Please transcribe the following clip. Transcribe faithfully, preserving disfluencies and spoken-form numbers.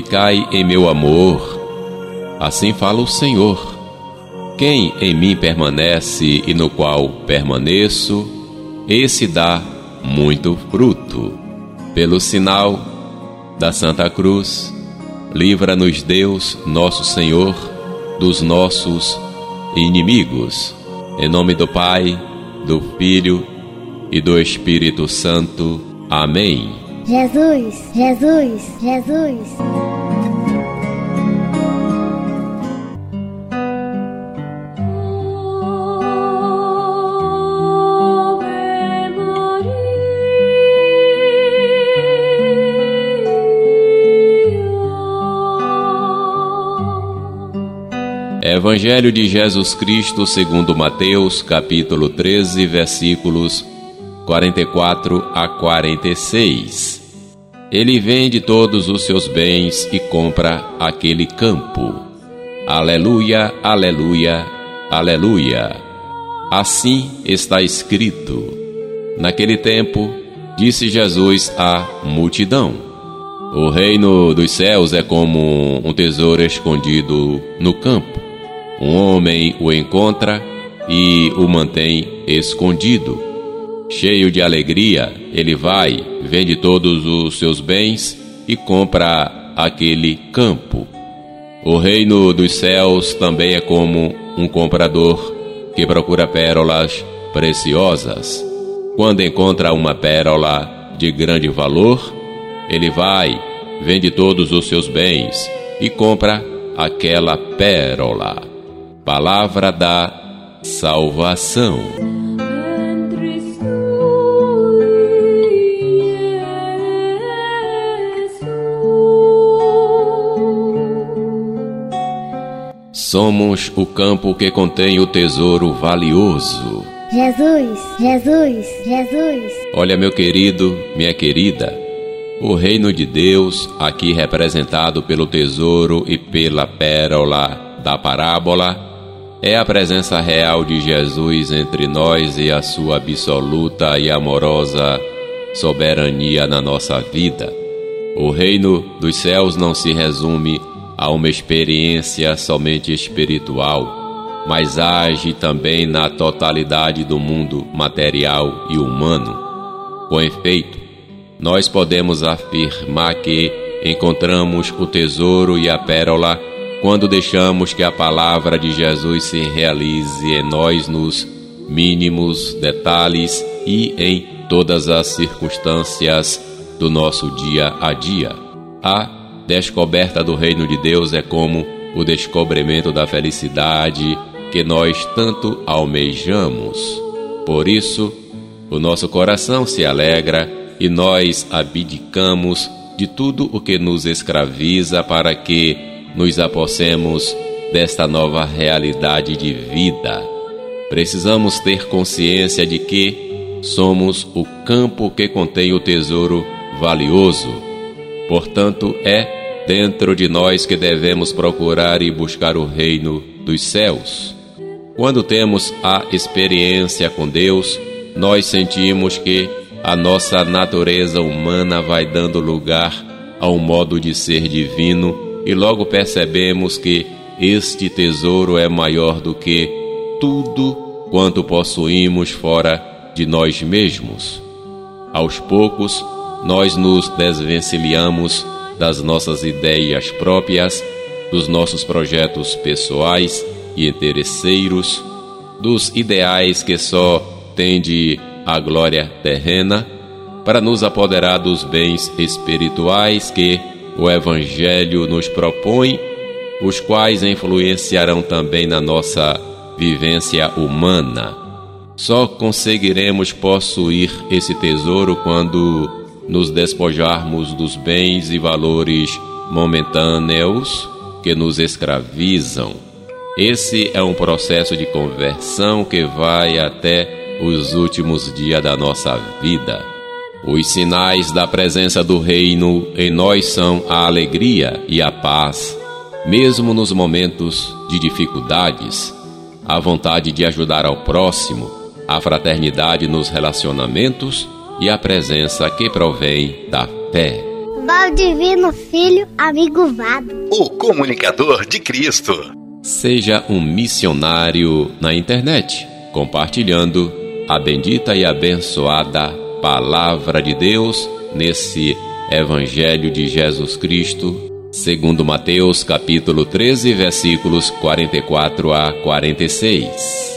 ficai em meu amor. Assim fala o Senhor. Quem em mim permanece e no qual permaneço, esse dá muito fruto. Pelo sinal da Santa Cruz, livra-nos Deus, nosso Senhor, dos nossos inimigos. Em nome do Pai, do Filho e do Espírito Santo. Amém. Jesus, Jesus, Jesus. Evangelho de Jesus Cristo segundo Mateus, capítulo treze, versículos quarenta e quatro a quarenta e seis. Ele vende todos os seus bens e compra aquele campo. Aleluia, aleluia, aleluia. Assim está escrito. Naquele tempo, disse Jesus à multidão: o reino dos céus é como um tesouro escondido no campo. Um homem o encontra e o mantém escondido. Cheio de alegria, ele vai, vende todos os seus bens e compra aquele campo. O reino dos céus também é como um comprador que procura pérolas preciosas. Quando encontra uma pérola de grande valor, ele vai, vende todos os seus bens e compra aquela pérola. Palavra da salvação. Somos o campo que contém o tesouro valioso. Jesus, Jesus, Jesus. Olha, meu querido, minha querida, o reino de Deus, aqui representado pelo tesouro e pela pérola da parábola, é a presença real de Jesus entre nós e a sua absoluta e amorosa soberania na nossa vida. O reino dos céus não se resume a uma experiência somente espiritual, mas age também na totalidade do mundo material e humano. Com efeito, nós podemos afirmar que encontramos o tesouro e a pérola quando deixamos que a palavra de Jesus se realize em nós nos mínimos detalhes e em todas as circunstâncias do nosso dia a dia. A descoberta do reino de Deus é como o descobrimento da felicidade que nós tanto almejamos. Por isso, o nosso coração se alegra e nós abdicamos de tudo o que nos escraviza para que nos apossemos desta nova realidade de vida. Precisamos ter consciência de que somos o campo que contém o tesouro valioso. Portanto, é dentro de nós que devemos procurar e buscar o reino dos céus. Quando temos a experiência com Deus, nós sentimos que a nossa natureza humana vai dando lugar a um modo de ser divino e logo percebemos que este tesouro é maior do que tudo quanto possuímos fora de nós mesmos. Aos poucos, nós nos desvencilhamos das nossas ideias próprias, dos nossos projetos pessoais e interesseiros, dos ideais que só tendem à glória terrena, para nos apoderar dos bens espirituais que o Evangelho nos propõe, os quais influenciarão também na nossa vivência humana. Só conseguiremos possuir esse tesouro quando nos despojarmos dos bens e valores momentâneos que nos escravizam. Esse é um processo de conversão que vai até os últimos dias da nossa vida. Os sinais da presença do reino em nós são a alegria e a paz, mesmo nos momentos de dificuldades, a vontade de ajudar ao próximo, a fraternidade nos relacionamentos e a presença que provém da fé. Global Divino Filho Amigo Vado, o comunicador de Cristo. Seja um missionário na internet, compartilhando a bendita e abençoada Palavra de Deus nesse Evangelho de Jesus Cristo, segundo Mateus capítulo treze, versículos quarenta e quatro a quarenta e seis.